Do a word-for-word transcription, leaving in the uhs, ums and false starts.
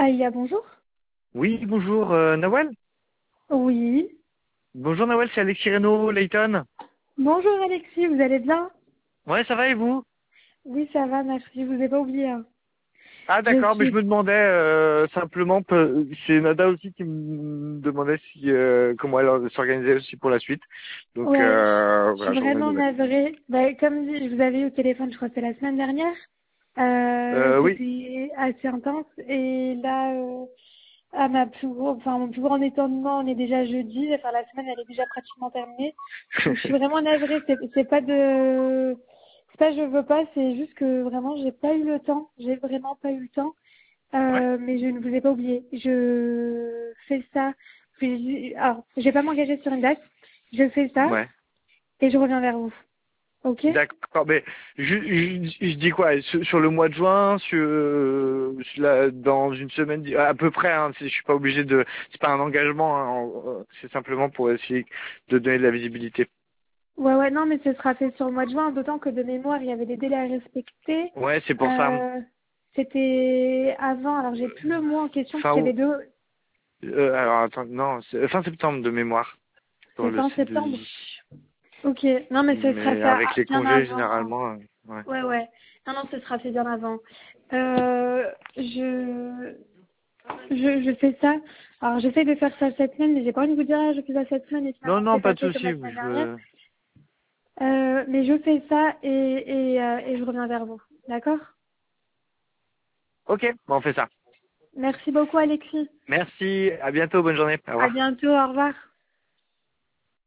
Aïa, bonjour. Oui, bonjour, euh, Nawal. Oui. Bonjour Nawal, c'est Alexis Reynaud, Layton. Bonjour Alexis, vous allez bien? Ouais, ça va et vous? Oui, ça va, merci. Je vous ai pas oublié, hein. Ah Je d'accord, mais je suis. me demandais euh, simplement, peu- c'est Nada aussi qui me demandait si euh, comment elle s'organisait aussi pour la suite. Donc Ouais, euh, je suis voilà, je revenais de vraiment nouvelles. navrée. Bah, comme dit, je vous avais eu au téléphone, je crois que c'est la semaine dernière. Euh, Euh, oui. c'était assez intense. Et là, euh, à ma plus gros, enfin, mon plus grand étonnement, on est déjà jeudi. Enfin, la semaine, elle est déjà pratiquement terminée. Donc, je suis vraiment navrée. C'est, c'est pas de, c'est pas je veux pas, c'est juste que vraiment, j'ai pas eu le temps. J'ai vraiment pas eu le temps. Ouais. Euh, mais je ne vous ai pas oublié. Je fais ça. Puis, alors, je vais pas m'engager sur une date. Je fais ça Ouais. et je reviens vers vous. Ok? D'accord, mais je, je, je dis quoi sur, sur le mois de juin, sur, euh, sur la- dans une semaine, à peu près. Hein, c'est- je suis pas obligé de, c'est pas un engagement. Hein, en- c'est simplement pour essayer de donner de la visibilité. Ouais, ouais, non, mais ce sera fait sur le mois de juin, d'autant que de mémoire, il y avait des délais à respecter. Ouais, c'est pour ça. Euh, c'était avant, alors j'ai plus le mois en question, parce Fin qu'il y avait août. deux, Euh, alors attends, non, c'est fin septembre de mémoire pour c'est le fin C deux septembre. I. Ok, non, mais ce sera Mais fait avec à- les bien congés avant. généralement, euh, ouais. Ouais, ouais. Non, non, ce sera fait bien avant. Euh, je, Je, je fais ça. Alors j'essaie de faire ça cette semaine, mais j'ai pas envie de vous dire ah, je fais ça cette semaine et Non, finalement non, c'est pas pas de fait comme souci. la semaine Je dernière. veux... Euh, mais je fais ça et, et, euh, et je reviens vers vous. D'accord? Ok, bon, on fait ça. Merci beaucoup Alexis. Merci, à bientôt, bonne journée. Au À revoir. bientôt, au revoir.